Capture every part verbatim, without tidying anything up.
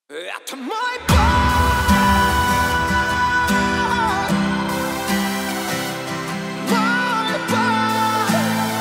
Это мой бой, мой бой.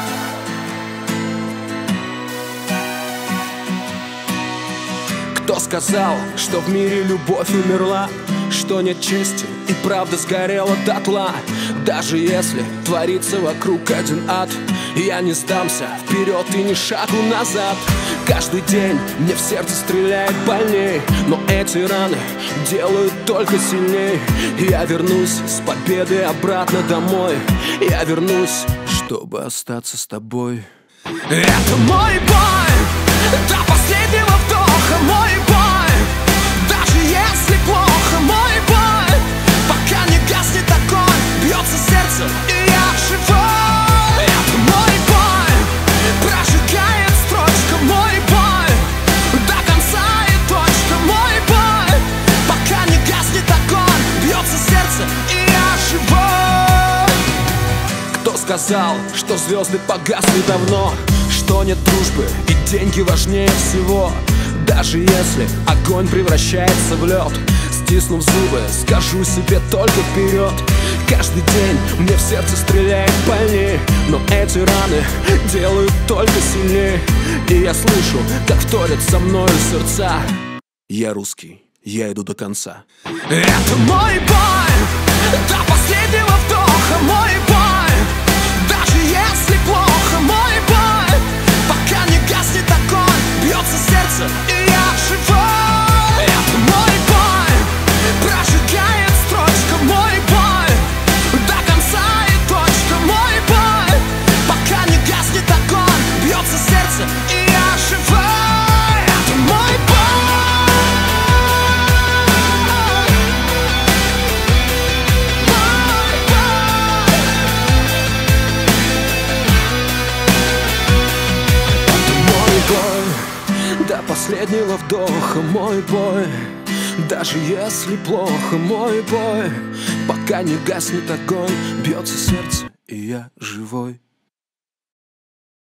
Кто сказал, что в мире любовь умерла, что нет чести и правда сгорела дотла? Даже если творится вокруг один ад, я не сдамся вперед и ни шагу назад. Каждый день мне в сердце стреляет больней, но эти раны делают только сильней. Я вернусь с победой обратно домой. Я вернусь, чтобы остаться с тобой. Это мой бой, до последнего вдоха мой бой. Даже если плохо, мой бой. Пока не гаснет огонь, бьется сердце, и я живой. Это мой бой, прожигает строчка, мой бой. До конца и точка, мой бой. Пока не гаснет огонь, бьется сердце, и я живой. Кто сказал, что звезды погасли давно, что нет дружбы и деньги важнее всего? Даже если огонь превращается в лед, стиснув зубы, скажу себе только вперед. Каждый день мне в сердце стреляет больней, но эти раны делают только сильнее. И я слышу, как вторят со мною сердца. Я русский, я иду до конца. Это мой бой, до последнего вдоха мой бой. Даже если плохо, мой бой. Пока не гаснет огонь, бьется сердце, и я живой. Это мой бой, прожигает строчка, мой бой. До конца и точка, мой бой. Пока не гаснет огонь, бьется сердце, и я живой. Это мой бой, мой бой. Это мой бой, до последнего вдоха мой бой. Даже если плохо, мой бой. Пока не гаснет огонь, бьется сердце, и я живой.